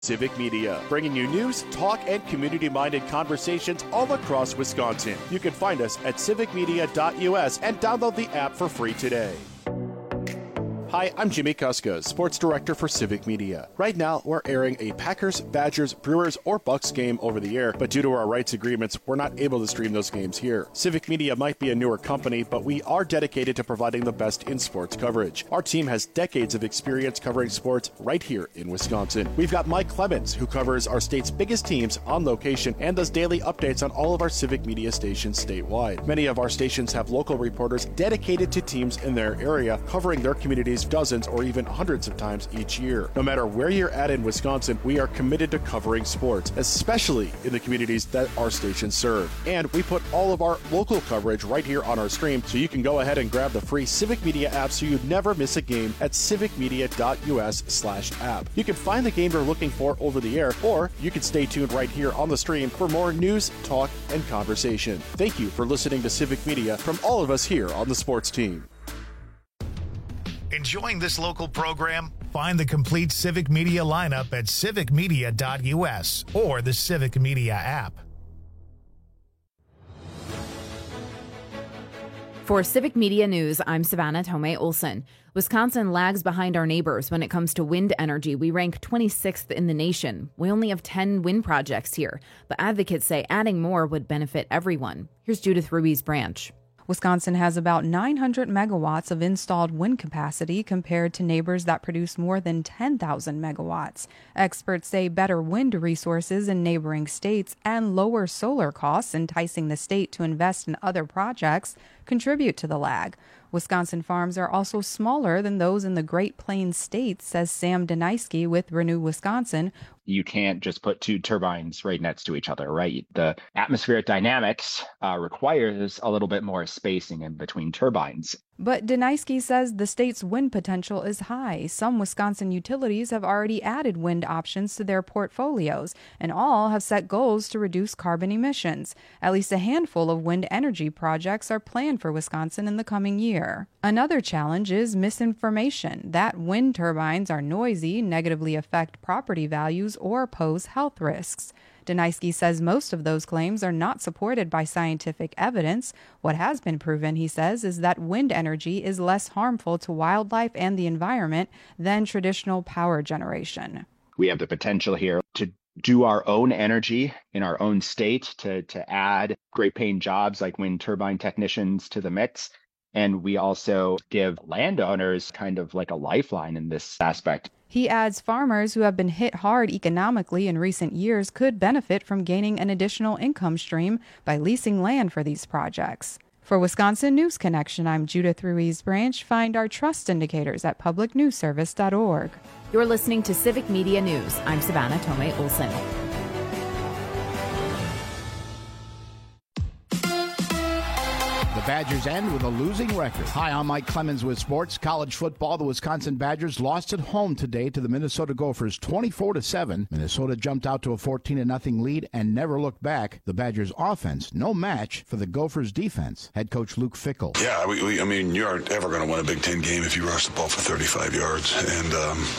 Civic Media, bringing you news, talk, and community-minded conversations all across Wisconsin. You can find us at civicmedia.us and download the app for free today. Hi, I'm Jimmy Kuska, Sports Director for Civic Media. Right now, we're airing a Packers, Badgers, Brewers, or Bucks game over the air, but due to our rights agreements, we're not able to stream those games here. Civic Media might be a newer company, but we are dedicated to providing the best in sports coverage. Our team has decades of experience covering sports right here in Wisconsin. We've got Mike Clemens, who covers our state's biggest teams on location and does daily updates on all of our Civic Media stations statewide. Many of our stations have local reporters dedicated to teams in their area, covering their communities dozens or even hundreds of times each year. No matter where you're at in Wisconsin, we are committed to covering sports, especially in the communities that our stations serve. And we put all of our local coverage right here on our stream, so you can go ahead and grab the free Civic Media app so you never miss a game at civicmedia.us/app. You can find the game you're looking for over the air, or you can stay tuned right here on the stream for more news, talk, and conversation. Thank you for listening to Civic Media from all of us here on the sports team. Enjoying this local program? Find the complete Civic Media lineup at civicmedia.us or the Civic Media app. For Civic Media News, I'm Savannah Tomei Olson. Wisconsin lags behind our neighbors when it comes to wind energy. We rank 26th in the nation. We only have 10 wind projects here, but advocates say adding more would benefit everyone. Here's Judith Ruiz Branch. Wisconsin has about 900 megawatts of installed wind capacity compared to neighbors that produce more than 10,000 megawatts. Experts say better wind resources in neighboring states and lower solar costs, enticing the state to invest in other projects, contribute to the lag. Wisconsin farms are also smaller than those in the Great Plains states, says Sam Deniski with Renew Wisconsin. You can't just put two turbines right next to each other, right? The atmospheric dynamics requires a little bit more spacing in between turbines. But Deniski says the state's wind potential is high. Some Wisconsin utilities have already added wind options to their portfolios, and all have set goals to reduce carbon emissions. At least a handful of wind energy projects are planned for Wisconsin in the coming year. Another challenge is misinformation, that wind turbines are noisy, negatively affect property values, or pose health risks. Deniski says most of those claims are not supported by scientific evidence. What has been proven, he says, is that wind energy is less harmful to wildlife and the environment than traditional power generation. We have the potential here to do our own energy in our own state, to add great paying jobs like wind turbine technicians to the mix. And we also give landowners kind of like a lifeline in this aspect. He adds farmers who have been hit hard economically in recent years could benefit from gaining an additional income stream by leasing land for these projects. For Wisconsin News Connection, I'm Judith Ruiz Branch. Find our trust indicators at publicnewsservice.org. You're listening to Civic Media News. I'm Savannah Tomei Olson. The Badgers end with a losing record. Hi, I'm Mike Clemens with sports. College football, the Wisconsin Badgers lost at home today to the Minnesota Gophers 24-7. Minnesota jumped out to a 14-0 lead and never looked back. The Badgers offense, no match for the Gophers defense. Head coach Luke Fickell. Yeah, I mean, you aren't ever going to win a Big Ten game if you rush the ball for 35 yards. And,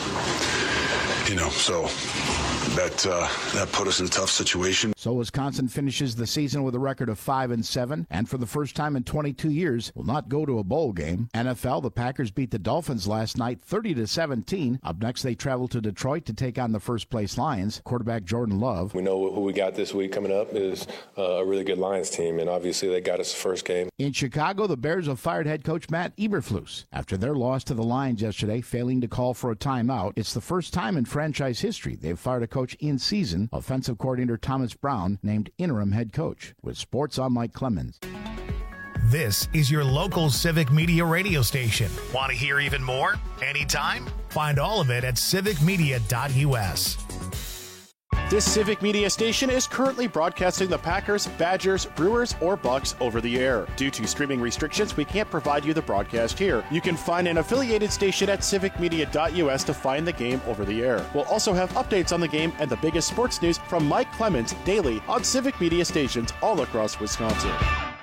so that put us in a tough situation. So Wisconsin finishes the season with a record of 5-7, and for the first time in 22 years, will not go to a bowl game. NFL, the Packers beat the Dolphins last night 30-17. Up next, they travel to Detroit to take on the first-place Lions. Quarterback Jordan Love. We know who we got this week coming up is a really good Lions team, and obviously they got us the first game. In Chicago, the Bears have fired head coach Matt Eberflus after their loss to the Lions yesterday, failing to call for a timeout. It's the first time in franchise history they've fired a coach in season. Offensive coordinator Thomas Brown named interim head coach. With sports, I'm Mike Clemens. This is your local Civic Media radio station. Want to hear even more? Anytime? Find all of it at civicmedia.us. This Civic Media station is currently broadcasting the Packers, Badgers, Brewers, or Bucks over the air. Due to streaming restrictions, we can't provide you the broadcast here. You can find an affiliated station at civicmedia.us to find the game over the air. We'll also have updates on the game and the biggest sports news from Mike Clemens daily on Civic Media stations all across Wisconsin.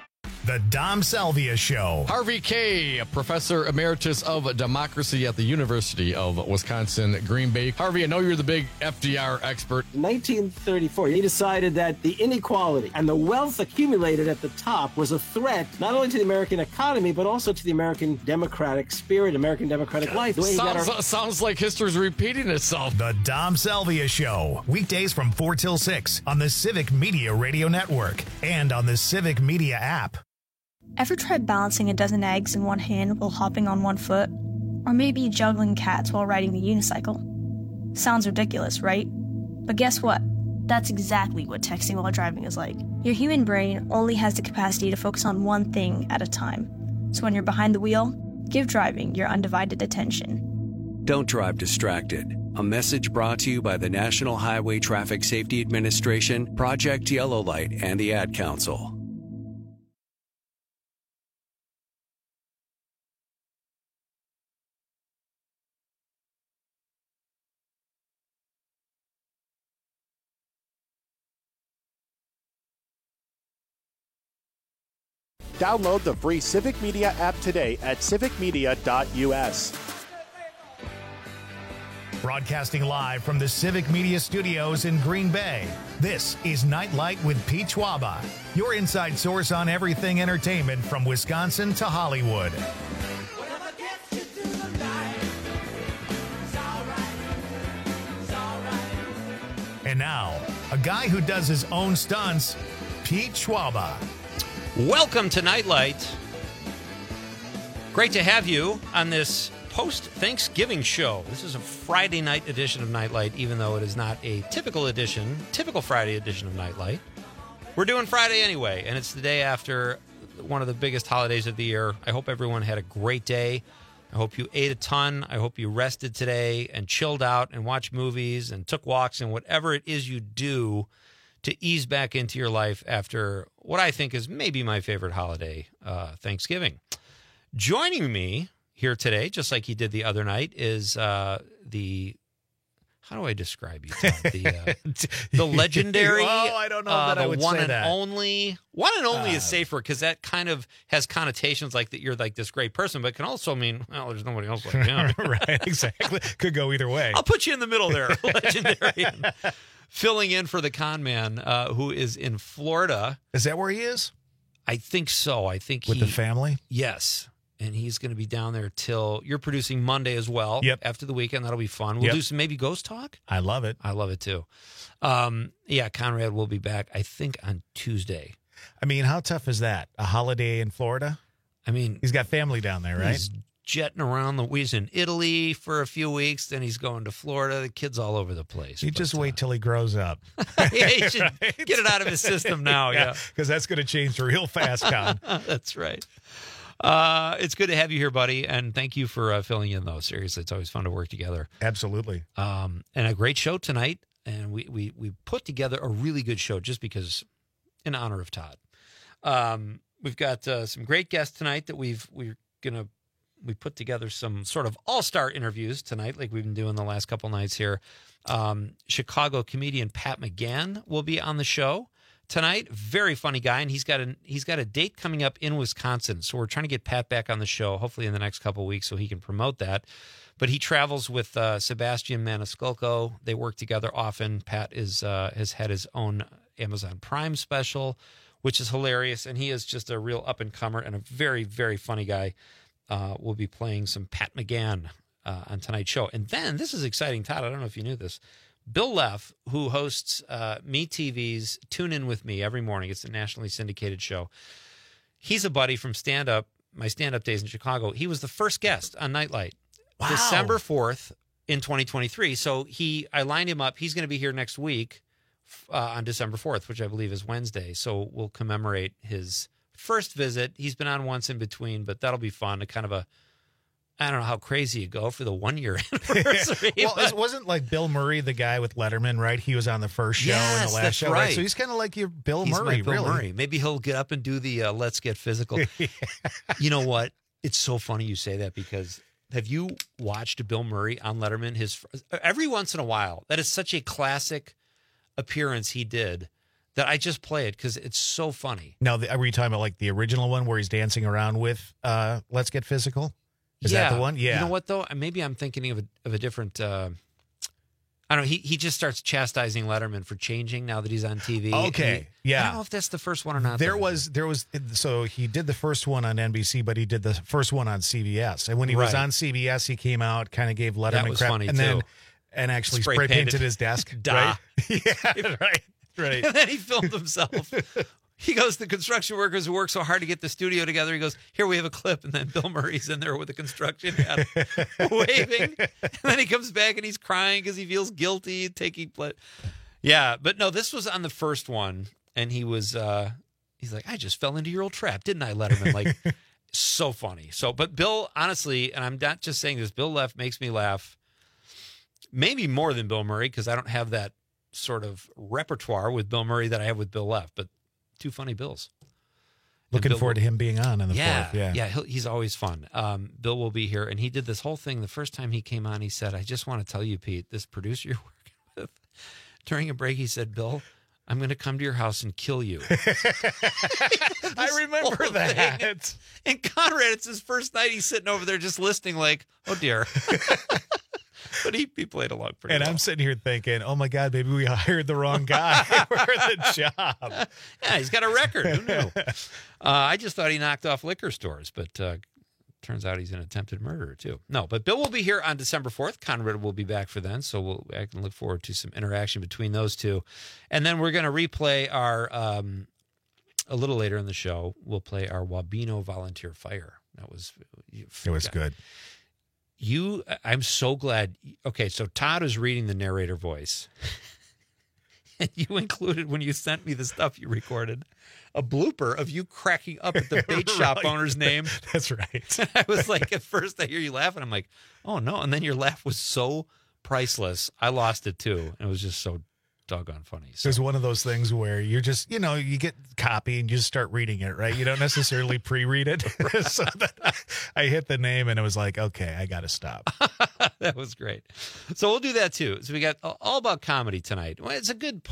The Dom Salvia Show. Harvey Kaye, Professor Emeritus of Democracy at the University of Wisconsin, Green Bay. Harvey, I know you're the big FDR expert. 1934, he decided that the inequality and the wealth accumulated at the top was a threat not only to the American economy, but also to the American democratic spirit, American democratic life. Sounds like history's repeating itself. The Dom Salvia Show. Weekdays from 4 till 6 on the Civic Media Radio Network and on the Civic Media app. Ever tried balancing a dozen eggs in one hand while hopping on one foot? Or maybe juggling cats while riding the unicycle? Sounds ridiculous, right? But guess what? That's exactly what texting while driving is like. Your human brain only has the capacity to focus on one thing at a time. So when you're behind the wheel, give driving your undivided attention. Don't drive distracted. A message brought to you by the National Highway Traffic Safety Administration, Project Yellow Light, and the Ad Council. Download the free Civic Media app today at civicmedia.us. Broadcasting live from the Civic Media Studios in Green Bay, this is Nightlight with Pete Schwaba, your inside source on everything entertainment from Wisconsin to Hollywood. And now, a guy who does his own stunts, Pete Schwaba. Welcome to Nightlight. Great to have you on this post-Thanksgiving show. This is a Friday night edition of Nightlight, even though it is not a typical Friday edition of Nightlight. We're doing Friday anyway, and it's the day after one of the biggest holidays of the year. I hope everyone had a great day. I hope you ate a ton. I hope you rested today and chilled out and watched movies and took walks and whatever it is you do to ease back into your life after what I think is maybe my favorite holiday, Thanksgiving. Joining me here today, just like he did the other night, is how do I describe you, Tom? The legendary, I don't know that I would one say and that. Only. One and only is safer because that kind of has connotations like that you're like this great person, but can also mean, well, there's nobody else like him. Right, exactly. Could go either way. I'll put you in the middle there, legendary. Filling in for the con man who is in Florida. Is that where he is? I think so. I think With the family? Yes. And he's going to be down there till you're producing Monday as well. Yep. After the weekend. That'll be fun. We'll do some maybe ghost talk. I love it. I love it too. Yeah, Conrad will be back, I think, on Tuesday. I mean, how tough is that? A holiday in Florida? I mean, he's got family down there, right? He's jetting around. He's in Italy for a few weeks. Then he's going to Florida. The kid's all over the place. You just wait till he grows up. Yeah, he should get it out of his system now. Yeah, because that's going to change real fast, Con. That's right. It's good to have you here, buddy, and thank you for filling in, though. Seriously, it's always fun to work together. Absolutely. And a great show tonight, and we put together a really good show just because, in honor of Todd. We've got some great guests tonight that we put together some sort of all-star interviews tonight, like we've been doing the last couple nights here. Chicago comedian Pat McGann will be on the show tonight. Very funny guy, and he's got a date coming up in Wisconsin. So we're trying to get Pat back on the show, hopefully in the next couple of weeks, so he can promote that. But he travels with Sebastian Maniscalco. They work together often. Pat has had his own Amazon Prime special, which is hilarious, and he is just a real up-and-comer and a very, very funny guy. We'll be playing some Pat McGann on tonight's show. And then, this is exciting, Todd, I don't know if you knew this, Bill Leff, who hosts MeTV's Tune In With Me every morning. It's a nationally syndicated show. He's a buddy from my stand-up days in Chicago. He was the first guest on Nightlight. Wow. December 4th in 2023. So I lined him up. He's going to be here next week on December 4th, which I believe is Wednesday. So we'll commemorate his first visit. He's been on once in between, but that'll be fun. I don't know how crazy you go for the 1 year anniversary. Well, it wasn't like Bill Murray, the guy with Letterman, right? He was on the first show and the last show, right? So he's kind of like your Bill Murray, Bill really. Murray. Maybe he'll get up and do the Let's Get Physical. Yeah. You know what? It's so funny you say that because have you watched Bill Murray on Letterman? Every once in a while, that is such a classic appearance he did that I just play it because it's so funny. Now, are you talking about like the original one where he's dancing around with Let's Get Physical? Is that the one? Yeah. You know what, though? Maybe I'm thinking of a different... I don't know. He just starts chastising Letterman for changing now that he's on TV. Okay, yeah. I don't know if that's the first one or not. There was. So he did the first one on NBC, but he did the first one on CBS. And when he was on CBS, he came out, kind of gave Letterman that was crap, funny and too. then actually spray painted his desk. Duh. Right? Yeah, right. And then he filmed himself. He goes, the construction workers who work so hard to get the studio together. He goes, here, we have a clip. And then Bill Murray's in there with a construction hat waving. And then he comes back and he's crying because he feels guilty taking play. Yeah, but no, this was on the first one. And he was, he's like, I just fell into your old trap, didn't I, Letterman? Like, so funny. So, but Bill, honestly, and I'm not just saying this, Bill makes me laugh maybe more than Bill Murray because I don't have that sort of repertoire with Bill Murray that I have with Bill Leff. But two funny Bills. Looking forward to him being on the 4th. Yeah, he's always fun. Bill will be here, and he did this whole thing. The first time he came on, he said, I just want to tell you, Pete, this producer you're working with, during a break, he said, Bill, I'm going to come to your house and kill you. I remember that. And Conrad, it's his first night. He's sitting over there just listening like, oh, dear. But he played along pretty well. I'm sitting here thinking, oh, my God, maybe we hired the wrong guy for the job. Yeah, he's got a record. Who knew? I just thought he knocked off liquor stores, but turns out he's an attempted murderer, too. No, but Bill will be here on December 4th. Conrad will be back for then, so I can look forward to some interaction between those two. And then we're going to replay our, a little later in the show, we'll play our Wabeno Volunteer Fire. It was good. I'm so glad. Okay, so Todd is reading the narrator voice. And you included, when you sent me the stuff you recorded, a blooper of you cracking up at the bait shop owner's name. That's right. And I was like, at first I hear you laughing. I'm like, oh, no. And then your laugh was so priceless. I lost it, too. And it was just so doggone funny. So. There's one of those things where you're just, you get copy and you just start reading it, right? You don't necessarily pre-read it. So that I hit the name and it was like, okay, I got to stop. That was great. So we'll do that too. So we got all about comedy tonight. Well, it's a good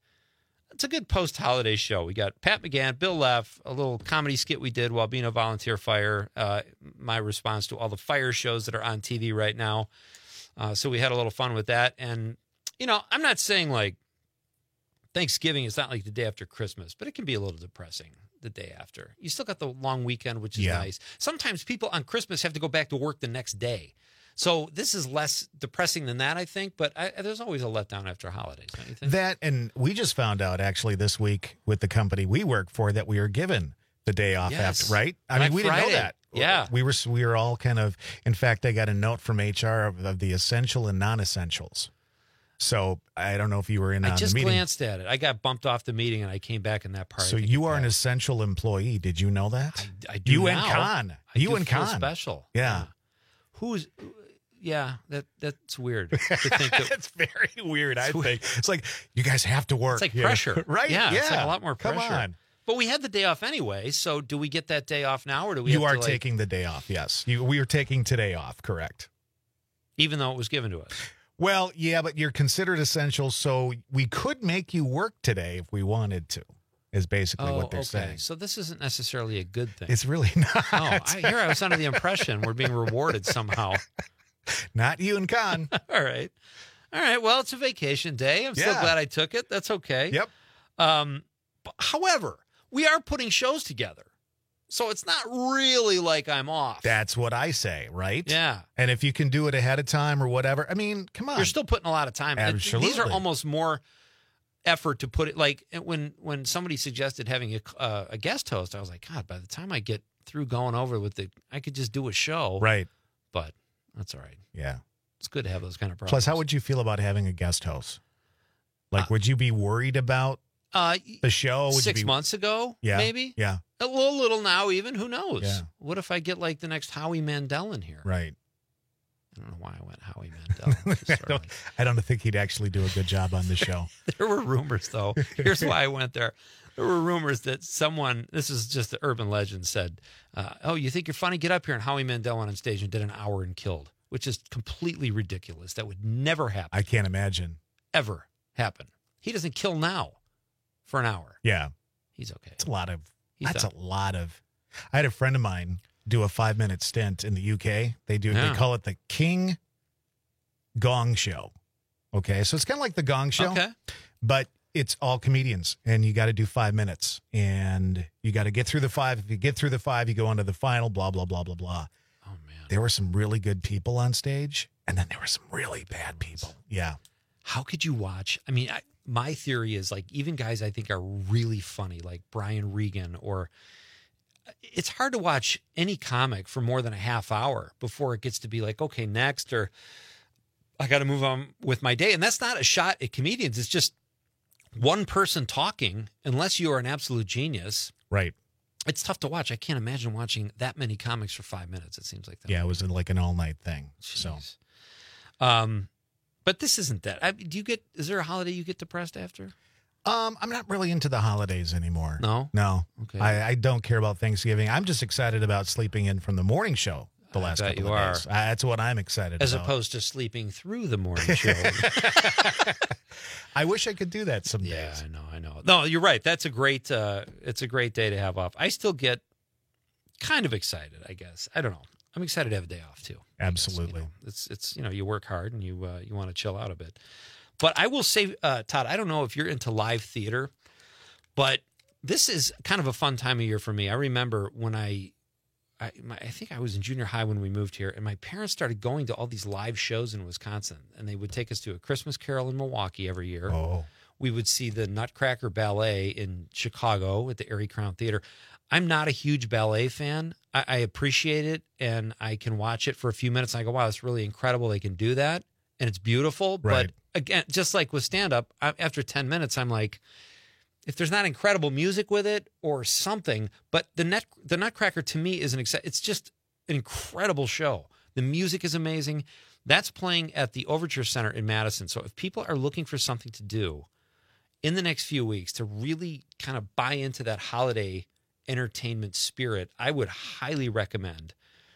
post-holiday show. We got Pat McGann, Bill Leff, a little comedy skit we did, Wabeno Volunteer Fire, my response to all the fire shows that are on TV right now. So we had a little fun with that. And, I'm not saying like Thanksgiving is not like the day after Christmas, but it can be a little depressing the day after. You still got the long weekend, which is nice. Sometimes people on Christmas have to go back to work the next day. So this is less depressing than that, I think, but there's always a letdown after holidays, don't you think? That, and we just found out actually this week with the company we work for that we are given the day off after, right? I mean, we didn't know that. Yeah. We were all kind of, in fact, I got a note from HR of the essential and non-essentials. So I don't know if you were in on the meeting. I just glanced at it. I got bumped off the meeting and I came back in that part. So you are an essential employee. Did you know that? I do you now. And Con. You and Con. Special. Yeah. Who's... Yeah, that's weird to think that. It's very weird, I think. It's like, you guys have to work. It's like pressure. Right? Yeah, it's like a lot more pressure. Come on. But we had the day off anyway, so do we get that day off now, or do we You are taking the day off, yes. We are taking today off, correct. Even though it was given to us. Well, yeah, but you're considered essential, so we could make you work today if we wanted to, is basically what they're saying. So this isn't necessarily a good thing. It's really not. Oh, I was under the impression we're being rewarded somehow. Not you and Con. All right. Well, it's a vacation day. I'm so glad I took it. That's okay. Yep. However, we are putting shows together. So it's not really like I'm off. That's what I say, right? Yeah. And if you can do it ahead of time or whatever, I mean, come on. You're still putting a lot of time. Absolutely. These are almost more effort to put it. Like when somebody suggested having a guest host, I was like, God, by the time I get through going over with I could just do a show. Right. But that's all right. Yeah. It's good to have those kind of problems. Plus, how would you feel about having a guest host? Like, would you be worried about the show? Would 6 months ago, maybe? Yeah. A little now even. Who knows? Yeah. What if I get like the next Howie Mandel in here? Right. I don't know why I went Howie Mandel. I don't think he'd actually do a good job on the show. There were rumors, though. Here's why I went there. There were rumors that someone, this is just the urban legend, said, oh, you think you're funny? Get up here. And Howie Mandel went on stage and did an hour and killed, which is completely ridiculous. That would never happen. I can't imagine. Ever happen. He doesn't kill now. for an hour. Yeah. He's okay. It's a lot of. He's That's done. a lot of. I had a friend of mine do a 5-minute stint in the UK. They call it the King Gong Show. Okay, so it's kind of like the Gong Show, but it's all comedians, and you got to do 5 minutes, and you got to get through the 5. If you get through the 5, you go on to the final. Blah blah blah blah blah. Oh man, there were some really good people on stage, and then there were some really bad people. Yeah, how could you watch? I mean, my theory is like even guys I think are really funny, like Brian Regan, or it's hard to watch any comic for more than a half hour before it gets to be like, okay, next, or I got to move on with my day. And that's not a shot at comedians. It's just one person talking, unless you are an absolute genius. Right. It's tough to watch. I can't imagine watching that many comics for 5 minutes. It seems like that. Yeah, it was like an all-night thing. Jeez. But this isn't that. Is there a holiday you get depressed after? I'm not really into the holidays anymore. No? No. Okay. I don't care about Thanksgiving. I'm just excited about sleeping in from the morning show the last couple of days. That's what I'm excited about. As opposed to sleeping through the morning show. I wish I could do that some days. Yeah, I know. No, you're right. That's a great it's a great day to have off. I still get kind of excited, I guess. I don't know. I'm excited to have a day off too. Absolutely. It's you work hard and you want to chill out a bit. But I will say, Todd, I don't know if you're into live theater, but this is kind of a fun time of year for me. I remember when I think I was in junior high when we moved here, and my parents started going to all these live shows in Wisconsin, and they would take us to A Christmas Carol in Milwaukee every year. Oh. We would see the Nutcracker Ballet in Chicago at the Erie Crown Theater. I'm not a huge ballet fan. I appreciate it, and I can watch it for a few minutes, and I go, wow, it's really incredible they can do that, and it's beautiful. Right. But again, just like with stand-up, after 10 minutes, I'm like, if there's not incredible music with it or something, but the Nutcracker to me is it's just an incredible show. The music is amazing. That's playing at the Overture Center in Madison. So if people are looking for something to do in the next few weeks to really kind of buy into that holiday entertainment spirit, I would highly recommend.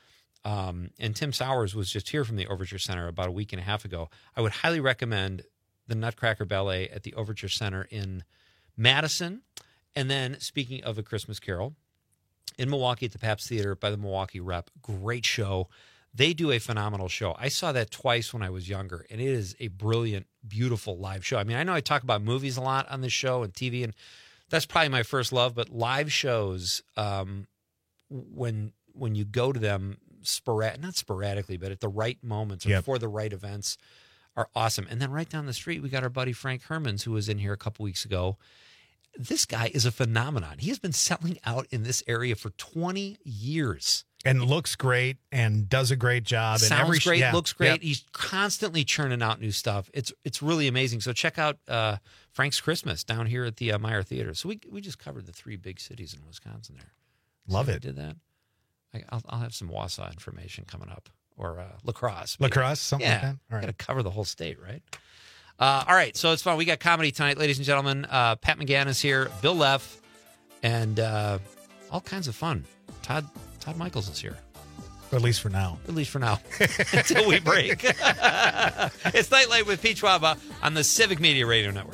And Tim Sowers was just here from the Overture Center about a week and a half ago. I would highly recommend the Nutcracker Ballet at the Overture Center in Madison. And then, speaking of A Christmas Carol, in Milwaukee at the Pabst Theater by the Milwaukee Rep. Great show. They do a phenomenal show. I saw that twice when I was younger, and it is a brilliant, beautiful live show. I mean, I know I talk about movies a lot on this show and TV, and that's probably my first love, but live shows, when you go to them, not sporadically, but at the right moments or for the right events, are awesome. And then right down the street, we got our buddy Frank Hermans, who was in here a couple weeks ago. This guy is a phenomenon. He has been selling out in this area for 20 years. And looks great and does a great job. Sounds great, looks great. He's constantly churning out new stuff. It's really amazing. So check out Frank's Christmas down here at the Meyer Theater. So we just covered the 3 big cities in Wisconsin there. Love it. Did that. I'll have some Wausau information coming up, or La Crosse. Something like that. All right. Got to cover the whole state, right? All right, so it's fun. We got comedy tonight, ladies and gentlemen. Pat McGann is here, Bill Leff, and all kinds of fun. Todd Michaels is here. Or at least for now. At least for now. Until we break. It's Nightlight with Pete Schwaba on the Civic Media Radio Network.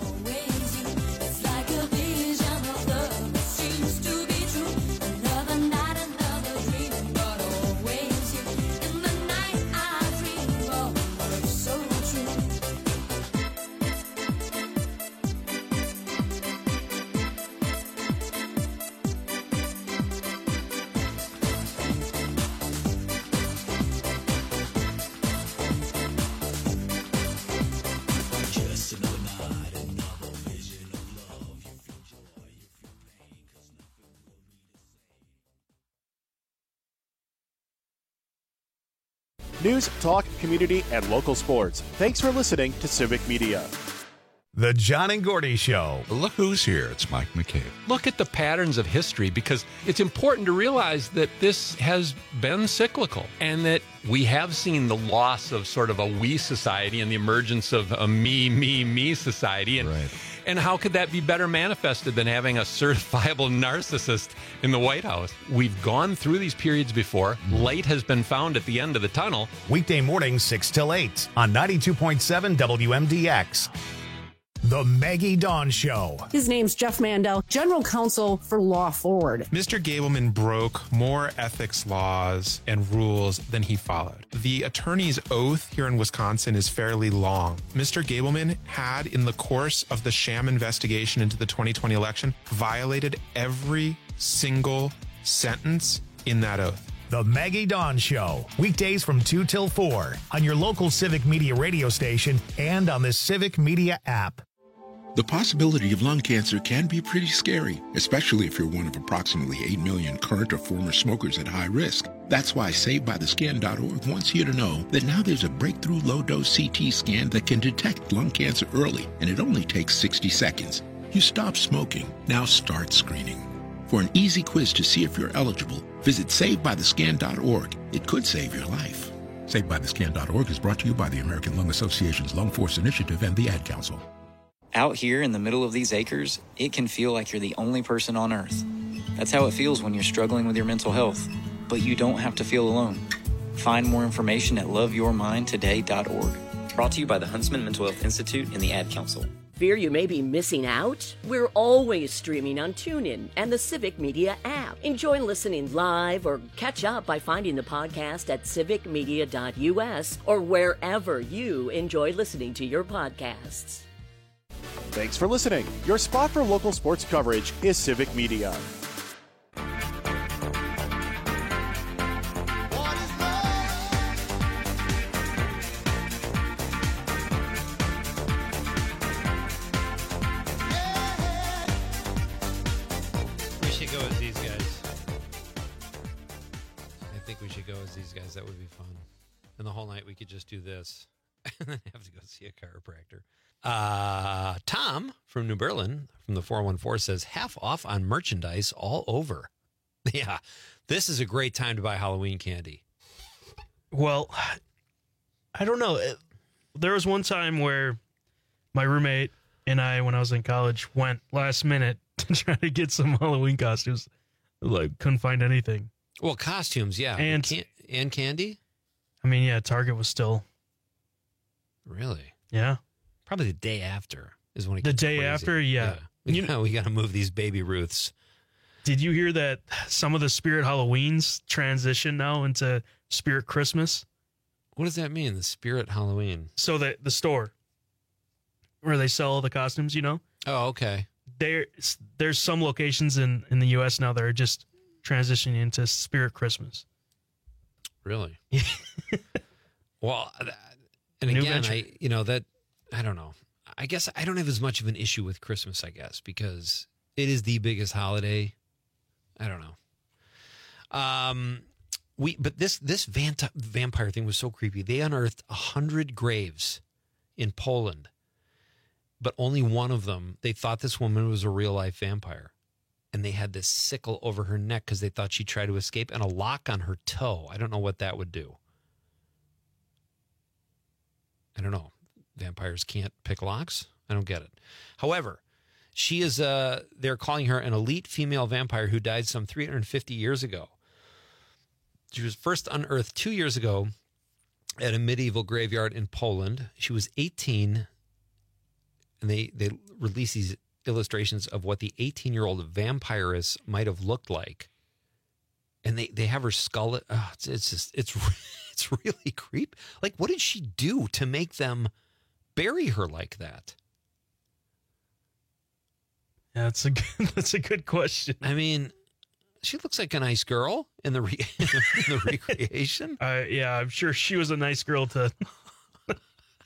News, talk, community, and local sports. Thanks for listening to Civic Media. The John and Gordy Show. Look who's here. It's Mike McCabe. Look at the patterns of history, because it's important to realize that this has been cyclical and that we have seen the loss of sort of a we society and the emergence of a me society. And how could that be better manifested than having a certifiable narcissist in the White House? We've gone through these periods before. Light has been found at the end of the tunnel. Weekday mornings, 6 till 8 on 92.7 WMDX. The Maggie Dawn Show. His name's Jeff Mandel, General Counsel for Law Forward. Mr. Gableman broke more ethics laws and rules than he followed. The attorney's oath here in Wisconsin is fairly long. Mr. Gableman had, in the course of the sham investigation into the 2020 election, violated every single sentence in that oath. The Maggie Dawn Show, weekdays from 2 till 4 on your local Civic Media radio station and on the Civic Media app. The possibility of lung cancer can be pretty scary, especially if you're one of approximately 8 million current or former smokers at high risk. That's why SaveByTheScan.org wants you to know that now there's a breakthrough low-dose CT scan that can detect lung cancer early, and it only takes 60 seconds. You stop smoking, now start screening. For an easy quiz to see if you're eligible, visit SaveByTheScan.org. It could save your life. SaveByTheScan.org is brought to you by the American Lung Association's Lung Force Initiative and the Ad Council. Out here in the middle of these acres, it can feel like you're the only person on Earth. That's how it feels when you're struggling with your mental health. But you don't have to feel alone. Find more information at loveyourmindtoday.org. Brought to you by the Huntsman Mental Health Institute and the Ad Council. Fear you may be missing out? We're always streaming on TuneIn and the Civic Media app. Enjoy listening live or catch up by finding the podcast at civicmedia.us or wherever you enjoy listening to your podcasts. Thanks for listening. Your spot for local sports coverage is Civic Media. We should go as these guys. I think we should go as these guys. That would be fun. And the whole night we could just do this and then have to go see a chiropractor. Tom from New Berlin from the 414 says half off on merchandise all over. Yeah, this is a great time to buy Halloween candy. Well, I don't know. There was one time where my roommate and I, when I was in college, went last minute to try to get some Halloween costumes. Like, couldn't find anything. Well, costumes, yeah. And candy? I mean, yeah, Target was still. Really? Yeah. Probably the day after is when it the gets day crazy. After, yeah. We got to move these baby Ruths. Did you hear that some of the Spirit Halloweens transition now into Spirit Christmas? What does that mean, the Spirit Halloween? So the store where they sell all the costumes, you know? Oh, okay. There's some locations in the U.S. now that are just transitioning into Spirit Christmas. Really? Well, and again, I don't know. I guess I don't have as much of an issue with Christmas, I guess, because it is the biggest holiday. I don't know. But this vampire thing was so creepy. They unearthed 100 graves in Poland, but only one of them, they thought this woman was a real life vampire. And they had this sickle over her neck because they thought she'd try to escape, and a lock on her toe. I don't know what that would do. I don't know. Vampires can't pick locks? I don't get it. However, she is, they're calling her an elite female vampire who died some 350 years ago. She was first unearthed 2 years ago at a medieval graveyard in Poland. She was 18, and they released these illustrations of what the 18-year-old vampiress might have looked like. And they have her skull. It's really creepy. Like, what did she do to make them bury her like that? Yeah, that's a good question. I mean, she looks like a nice girl in the recreation. Yeah, I'm sure she was a nice girl to. I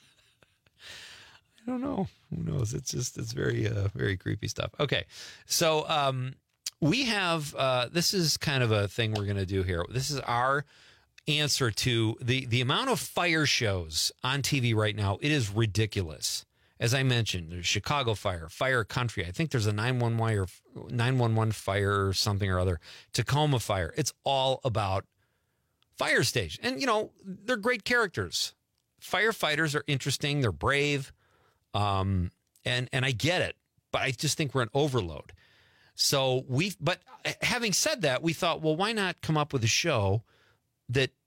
don't know. Who knows? It's very, very creepy stuff. Okay. So, we have, this is kind of a thing we're going to do here. This is our answer to the amount of fire shows on TV right now. It is ridiculous. As I mentioned, there's Chicago Fire, Fire Country. I think there's a 911 fire or something or other. Tacoma Fire. It's all about fire station. And, they're great characters. Firefighters are interesting. They're brave. And I get it, but I just think we're an overload. So but having said that, we thought, well, why not come up with a show that,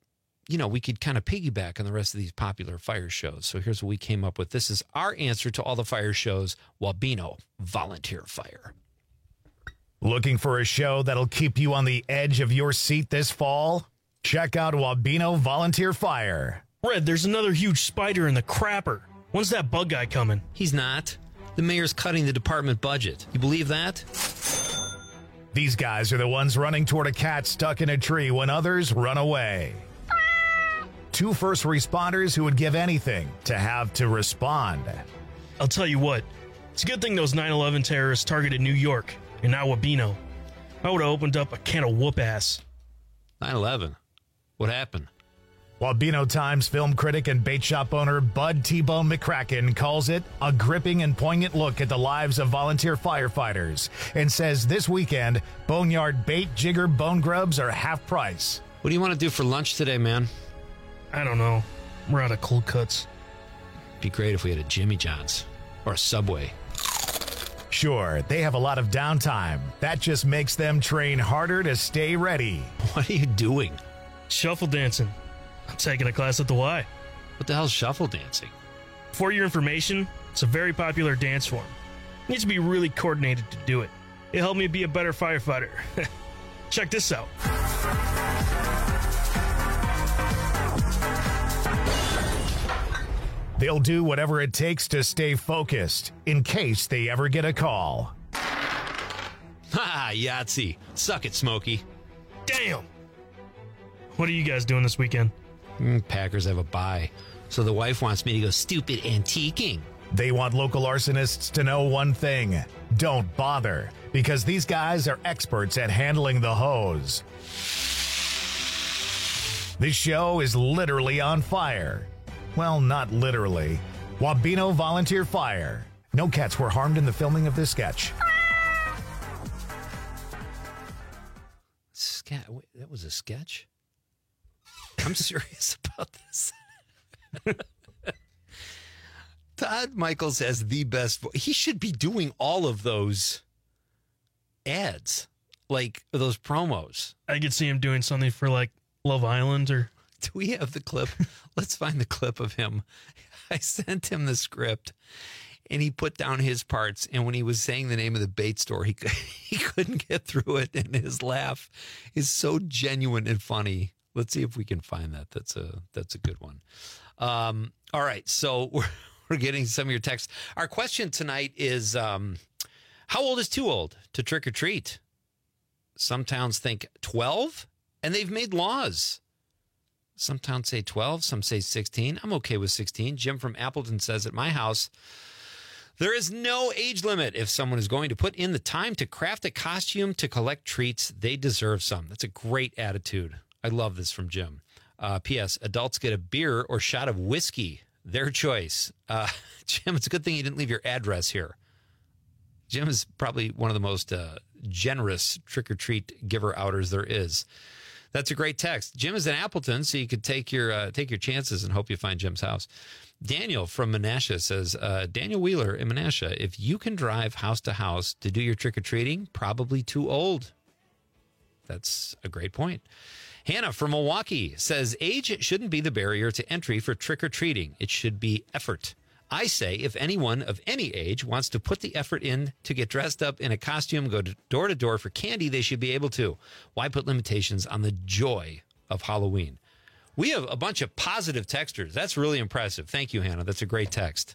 we could kind of piggyback on the rest of these popular fire shows. So here's what we came up with. This is our answer to all the fire shows, Wabeno Volunteer Fire. Looking for a show that'll keep you on the edge of your seat this fall? Check out Wabeno Volunteer Fire. Red, there's another huge spider in the crapper. When's that bug guy coming? He's not. The mayor's cutting the department budget. You believe that? These guys are the ones running toward a cat stuck in a tree when others run away. 2 first responders who would give anything to have to respond. I'll tell you what, it's a good thing those 9/11 terrorists targeted New York and now Wabeno. I would have opened up a can of whoop ass. 9/11. What happened? Wabeno Times film critic and bait shop owner Bud T-Bone McCracken calls it a gripping and poignant look at the lives of volunteer firefighters and says this weekend, Boneyard bait jigger bone grubs are half price. What do you want to do for lunch today, man? I don't know. We're out of cold cuts. Be great if we had a Jimmy John's or a Subway. Sure, they have a lot of downtime. That just makes them train harder to stay ready. What are you doing? Shuffle dancing. I'm taking a class at the Y. What the hell's shuffle dancing? For your information, it's a very popular dance form. You need to be really coordinated to do it. It helped me be a better firefighter. Check this out. They'll do whatever it takes to stay focused in case they ever get a call. Ha! Yahtzee. Suck it, Smokey. Damn! What are you guys doing this weekend? Packers have a bye, so the wife wants me to go stupid antiquing. They want local arsonists to know one thing. Don't bother, because these guys are experts at handling the hose. This show is literally on fire. Well, not literally. Wabeno Volunteer Fire. No cats were harmed in the filming of this sketch. Wait, that was a sketch? I'm serious about this. Todd Michaels has the best voice. He should be doing all of those ads, like those promos. I could see him doing something for like Love Island or... Do we have the clip? Let's find the clip of him. I sent him the script and he put down his parts. And when he was saying the name of the bait store, he couldn't get through it. And his laugh is so genuine and funny. Let's see if we can find that. That's a good one. All right. So we're getting some of your texts. Our question tonight is, how old is too old to trick or treat? Some towns think 12 and they've made laws. Some towns say 12, some say 16. I'm okay with 16. Jim from Appleton says, at my house, there is no age limit. If someone is going to put in the time to craft a costume to collect treats, they deserve some. That's a great attitude. I love this from Jim. P.S. Adults get a beer or shot of whiskey. Their choice. Jim, it's a good thing you didn't leave your address here. Jim is probably one of the most generous trick-or-treat giver-outers there is. That's a great text. Jim is in Appleton, so you could take your chances and hope you find Jim's house. Daniel from Menasha says, Daniel Wheeler in Menasha, if you can drive house to house to do your trick-or-treating, probably too old. That's a great point. Hannah from Milwaukee says, age shouldn't be the barrier to entry for trick-or-treating. It should be effort. I say if anyone of any age wants to put the effort in to get dressed up in a costume, go door to door for candy, they should be able to. Why put limitations on the joy of Halloween? We have a bunch of positive texters. That's really impressive. Thank you, Hannah. That's a great text.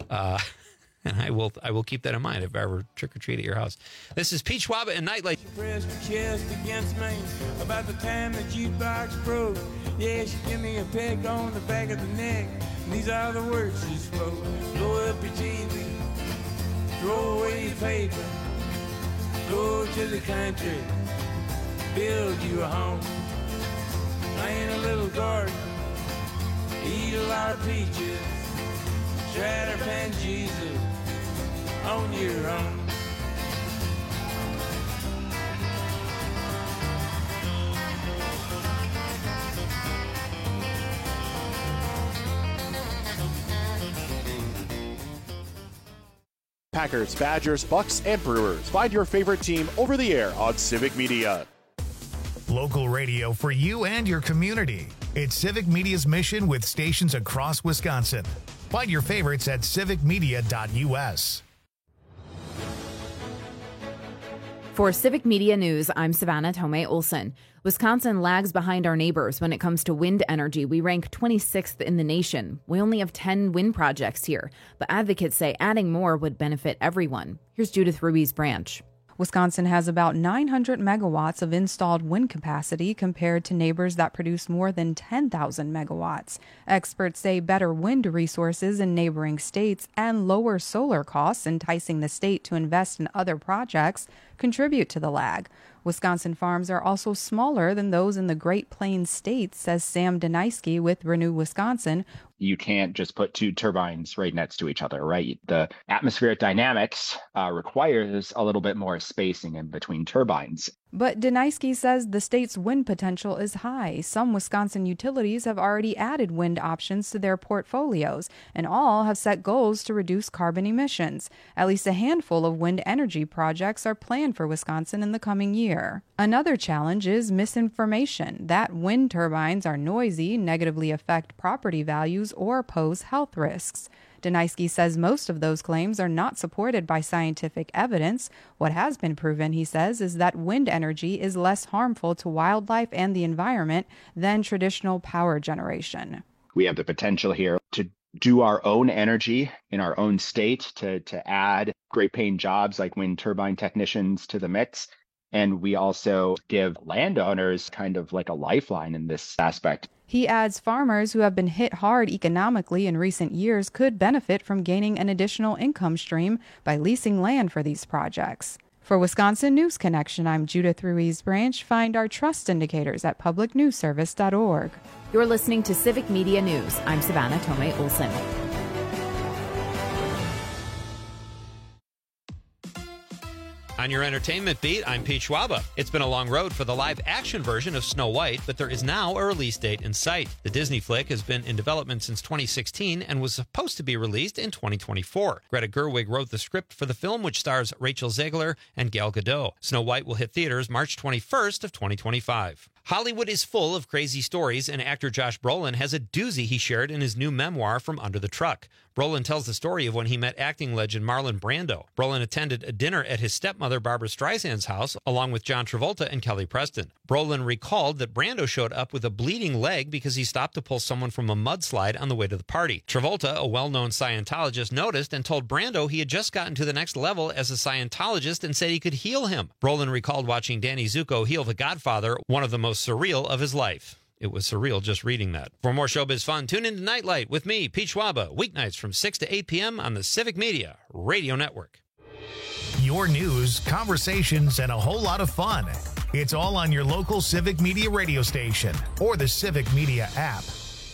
And I will keep that in mind if I ever trick or treat at your house. This is Pete Schwab and Nightlight. She pressed her chest against me about the time the jukebox broke. Yeah, she gave me a peck on the back of the neck. And these are the words she spoke. Blow up your TV, throw away your paper, go to the country, build you a home, plant a little garden, eat a lot of peaches, try to find Jesus on your own. Packers, Badgers, Bucks, and Brewers. Find your favorite team over the air on Civic Media. Local radio for you and your community. It's Civic Media's mission with stations across Wisconsin. Find your favorites at civicmedia.us. For Civic Media News, I'm Savannah Tomei Olson. Wisconsin lags behind our neighbors when it comes to wind energy. We rank 26th in the nation. We only have 10 wind projects here, but advocates say adding more would benefit everyone. Here's Judith Ruiz-Branch. Wisconsin has about 900 megawatts of installed wind capacity compared to neighbors that produce more than 10,000 megawatts. Experts say better wind resources in neighboring states and lower solar costs, enticing the state to invest in other projects, contribute to the lag. Wisconsin farms are also smaller than those in the Great Plains states, says Sam Deniski with Renew Wisconsin. You can't just put two turbines right next to each other, right? The atmospheric dynamics requires a little bit more spacing in between turbines. But Deniski says the state's wind potential is high. Some Wisconsin utilities have already added wind options to their portfolios, and all have set goals to reduce carbon emissions. At least a handful of wind energy projects are planned for Wisconsin in the coming year. Another challenge is misinformation, that wind turbines are noisy, negatively affect property values, or pose health risks. Deniski says most of those claims are not supported by scientific evidence. What has been proven, he says, is that wind energy is less harmful to wildlife and the environment than traditional power generation. We have the potential here to do our own energy in our own state, to add great paying jobs like wind turbine technicians to the mix. And we also give landowners kind of like a lifeline in this aspect. He adds farmers who have been hit hard economically in recent years could benefit from gaining an additional income stream by leasing land for these projects. For Wisconsin News Connection, I'm Judith Ruiz-Branch. Find our trust indicators at publicnewsservice.org. You're listening to Civic Media News. I'm Savannah Tomei Olson. On your entertainment beat, I'm Pete Schwaba. It's been a long road for the live-action version of Snow White, but there is now a release date in sight. The Disney flick has been in development since 2016 and was supposed to be released in 2024. Greta Gerwig wrote the script for the film, which stars Rachel Zegler and Gal Gadot. Snow White will hit theaters March 21st of 2025. Hollywood is full of crazy stories, and actor Josh Brolin has a doozy he shared in his new memoir, From Under the Truck. Brolin tells the story of when he met acting legend Marlon Brando. Brolin attended a dinner at his stepmother Barbra Streisand's house, along with John Travolta and Kelly Preston. Brolin recalled that Brando showed up with a bleeding leg because he stopped to pull someone from a mudslide on the way to the party. Travolta, a well-known Scientologist, noticed and told Brando he had just gotten to the next level as a Scientologist and said he could heal him. Brolin recalled watching Danny Zuko heal The Godfather, one of the most surreal of his life. It was surreal just reading that. For more showbiz fun, tune in to Nightlight with me, Pete Schwaba, weeknights from 6 to 8 p.m. on the Civic Media Radio Network. Your news, conversations, and a whole lot of fun. It's all on your local Civic Media radio station or the Civic Media app.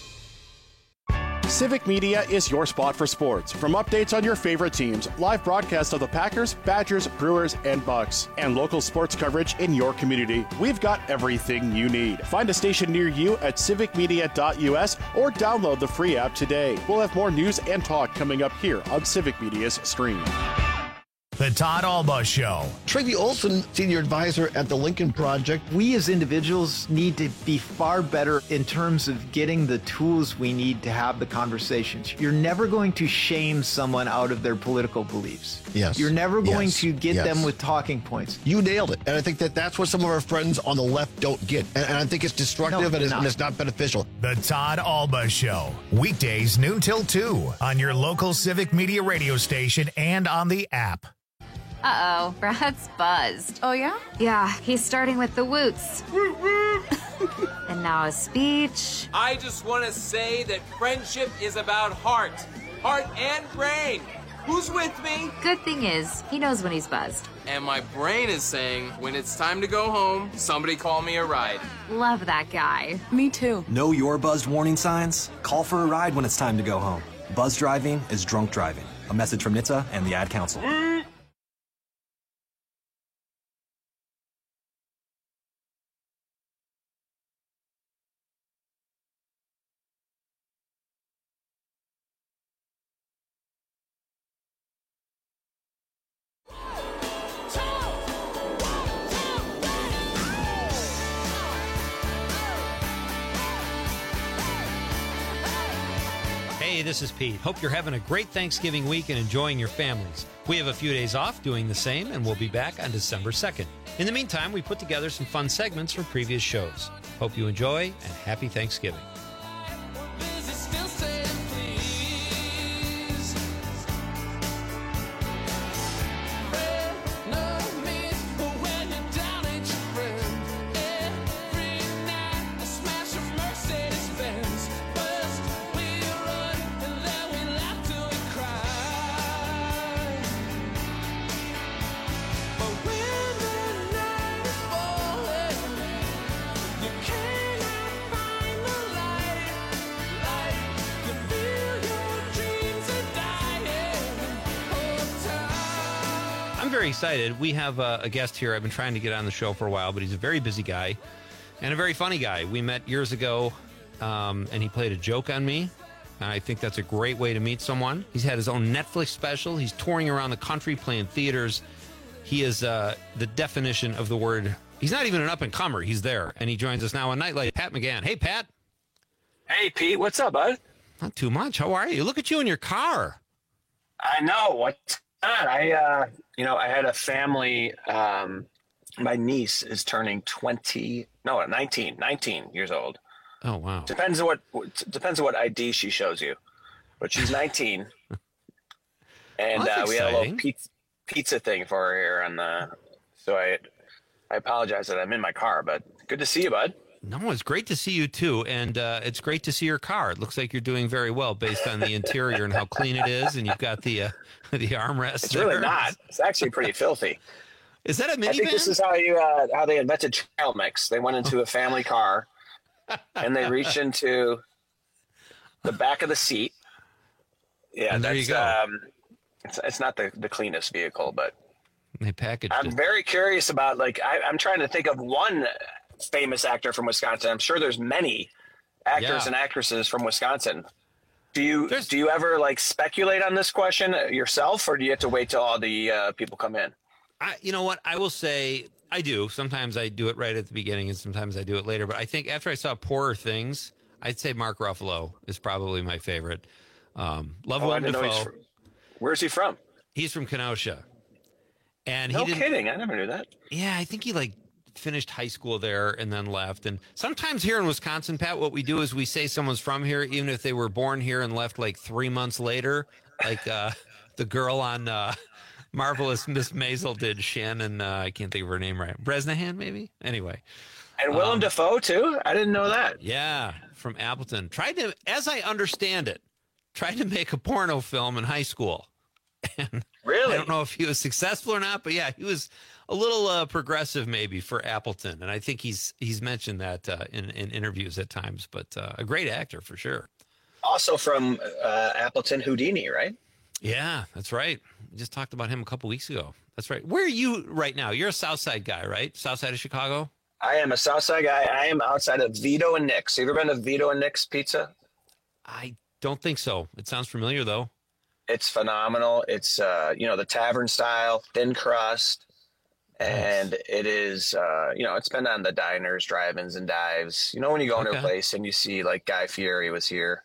Civic Media is your spot for sports. From updates on your favorite teams, live broadcasts of the Packers, Badgers, Brewers, and Bucks, and local sports coverage in your community, we've got everything you need. Find a station near you at civicmedia.us or download the free app today. We'll have more news and talk coming up here on Civic Media's stream. The Todd Alba Show. Tracy Olson, Senior Advisor at the Lincoln Project. We as individuals need to be far better in terms of getting the tools we need to have the conversations. You're never going to shame someone out of their political beliefs. Yes. You're never going to get them with talking points. You nailed it. And I think that's what some of our friends on the left don't get. And I think it's destructive and it's not beneficial. The Todd Alba Show. Weekdays noon till 2 on your local Civic Media radio station and on the app. Uh-oh, Brad's buzzed. Oh, yeah? Yeah, he's starting with the woots. And now a speech. I just want to say that friendship is about heart and brain. Who's with me? Good thing is, he knows when he's buzzed. And my brain is saying, when it's time to go home, somebody call me a ride. Love that guy. Me too. Know your buzzed warning signs? Call for a ride when it's time to go home. Buzz driving is drunk driving. A message from NHTSA and the Ad Council. Hey, this is Pete. Hope you're having a great Thanksgiving week and enjoying your families. We have a few days off doing the same, and we'll be back on December 2nd. In the meantime, we put together some fun segments from previous shows. Hope you enjoy, and happy Thanksgiving. Very excited. We have a guest here I've been trying to get on the show for a while, but he's a very busy guy and a very funny guy. We met years ago, and he played a joke on me. And I think that's a great way to meet someone. He's had his own Netflix special. He's touring around the country playing theaters. He is the definition of the word. He's not even an up-and-comer. He's there, and he joins us now on Nightlight. Pat McGann. Hey, Pat. Hey, Pete. What's up, bud? Not too much. How are you? Look at you in your car. I know. What's I had a family. My niece is turning 19 years old. Oh, wow. Depends on what ID she shows you, but she's 19. And we had a little pizza thing for her here so I apologize that I'm in my car, but good to see you, bud. No, it's great to see you too, and it's great to see your car. It looks like you're doing very well based on the interior and how clean it is, and you've got the armrest. It's really not. It's actually pretty filthy. Is that a minivan? I think this is how they invented trail mix. They went into a family car, and they reached into the back of the seat. Yeah, and there you go. It's not the cleanest vehicle, but they packaged I'm very curious about I'm trying to think of one famous actor from Wisconsin. I'm sure there's many actors and actresses from Wisconsin. Do you ever speculate on this question yourself, or do you have to wait till all the people come in? You know what? I will say I do. Sometimes I do it right at the beginning, and sometimes I do it later. But I think after I saw Poorer Things, I'd say Mark Ruffalo is probably my favorite. Love Willem Dafoe. Where's he from? He's from Kenosha. And no kidding. I never knew that. Yeah, I think he finished high school there and then left. And sometimes here in Wisconsin, Pat, what we do is we say someone's from here, even if they were born here and left 3 months later, the girl on Marvelous Miss Maisel did, Shannon. I can't think of her name right. Bresnahan, maybe? Anyway. And Willem Dafoe, too? I didn't know that. Yeah, from Appleton. Tried to, as I understand it, make a porno film in high school. And really? I don't know if he was successful or not, but yeah, he was a little progressive maybe for Appleton. And I think he's mentioned that in interviews at times, but a great actor for sure. Also from Appleton, Houdini, right? Yeah, that's right. We just talked about him a couple weeks ago. That's right. Where are you right now? You're a South Side guy, right? South Side of Chicago? I am a South Side guy. I am outside of Vito and Nick's. You ever been to Vito and Nick's Pizza? I don't think so. It sounds familiar, though. It's phenomenal. It's, the tavern style, thin crust. And it is, it's been on the diners, drive-ins, and dives. You know, when you go into a place and you see, Guy Fieri was here.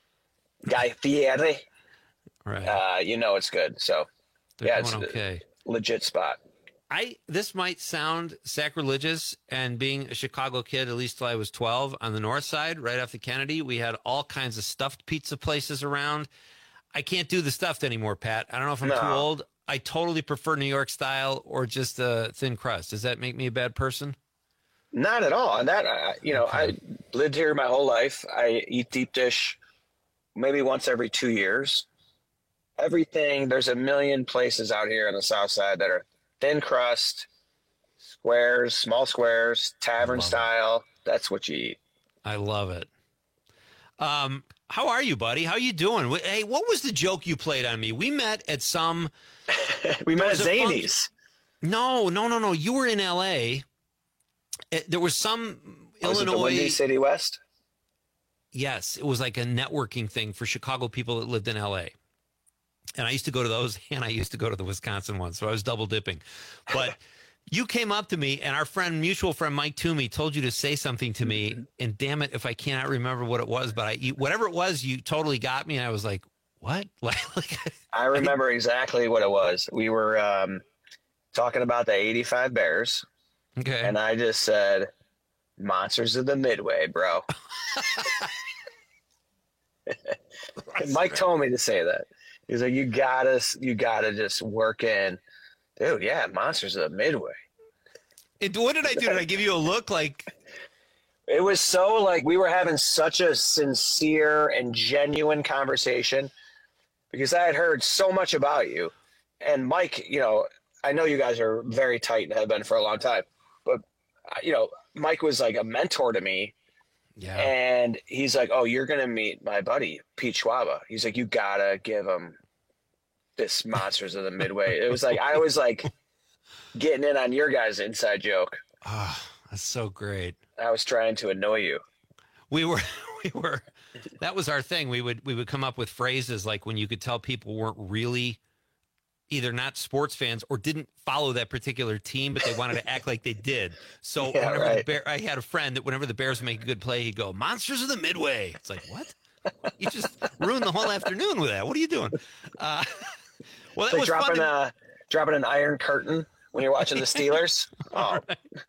Guy Fieri. Right. It's good. So, it's okay. A legit spot. This might sound sacrilegious, and being a Chicago kid, at least till I was 12, on the north side, right off the Kennedy, we had all kinds of stuffed pizza places around. I can't do the stuffed anymore, Pat. I don't know if I'm too old. I totally prefer New York style or just a thin crust. Does that make me a bad person? Not at all. And that, I lived here my whole life. I eat deep dish maybe once every 2 years. Everything, there's a million places out here on the south side that are thin crust, squares, small squares, tavern style. That's what you eat. I love it. How are you, buddy? How you doing? Hey, what was the joke you played on me? We met at some... we met at Zanies. No. You were in L.A. There was some Illinois... Was it the Windy City West? Yes. It was like a networking thing for Chicago people that lived in L.A. And I used to go to those, and I used to go to the Wisconsin ones, so I was double dipping. But You came up to me, and our mutual friend Mike Toomey told you to say something to me, and damn it if I cannot remember what it was, but whatever it was, you totally got me, and I was like, what? I remember exactly what it was. We were talking about the 85 Bears, okay, and I just said, Monsters of the Midway, bro. Mike told me to say that. He's like, you gotta just work in. Dude, yeah, Monsters of the Midway. What did I do? Did I give you a look like? It was so like we were having such a sincere and genuine conversation because I had heard so much about you. And Mike, I know you guys are very tight and have been for a long time, but, Mike was like a mentor to me. Yeah. And he's like, oh, you're going to meet my buddy, Pete Schwaba. He's like, you got to give him this Monsters of the Midway. It was like I was like getting in on your guys' inside joke. Oh, that's so great. I was trying to annoy you. We were that was our thing. We would come up with phrases like when you could tell people weren't really either not sports fans or didn't follow that particular team, but they wanted to act like they did. So I had a friend that whenever the Bears would make a good play, he'd go, Monsters of the Midway. It's like, what? You just ruined the whole afternoon with that. What are you doing? Well, that was dropping an Iron Curtain when you're watching the Steelers. Oh.